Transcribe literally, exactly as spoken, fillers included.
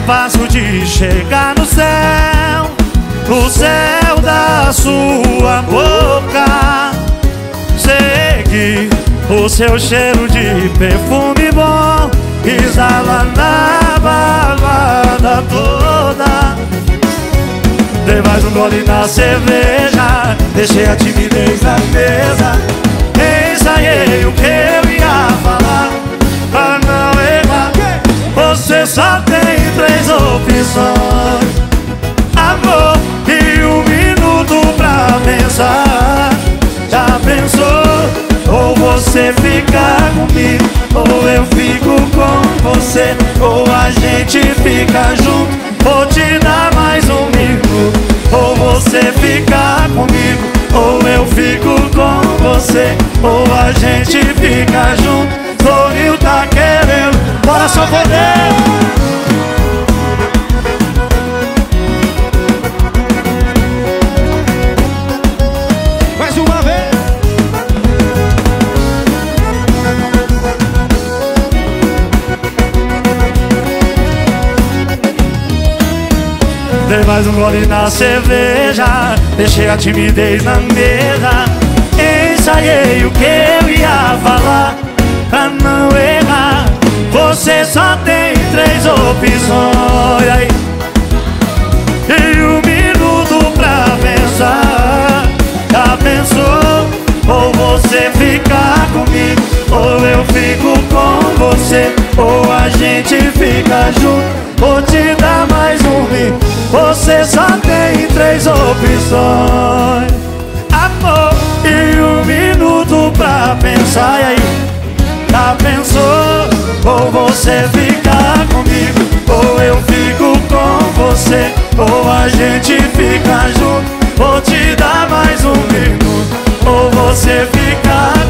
passo de chegar no céu, no céu da sua boca. Seguir o seu cheiro de perfume bom, exala na balada toda. Dei mais um gole na cerveja, deixei a timidez na mesa. Ensaiei o que eu ia falar pra não errar. Você só tem três opções: amor e um minuto pra pensar. Já pensou? Ou você fica comigo, ou eu fico com você, ou a gente fica junto. Vou te dar mais um minuto. Ou você fica comigo, ou eu fico com você, ou a gente fica junto. Floril tá querendo, bora só poder. Mais uma vez. Dei mais um gole na cerveja, deixei a timidez na mesa. Ensaiei o que eu ia falar pra não errar. Você só tem três opções aí, e um minuto pra pensar. Já pensou? Ou você fica comigo, ou eu fico com você, ou a gente fica junto. Vou te dar mais um minuto. Você só tem três opções: amor e um minuto pra pensar. E aí, já pensou? Ou você fica comigo, ou eu fico com você, ou a gente fica junto. Vou te dar mais um minuto. Ou você fica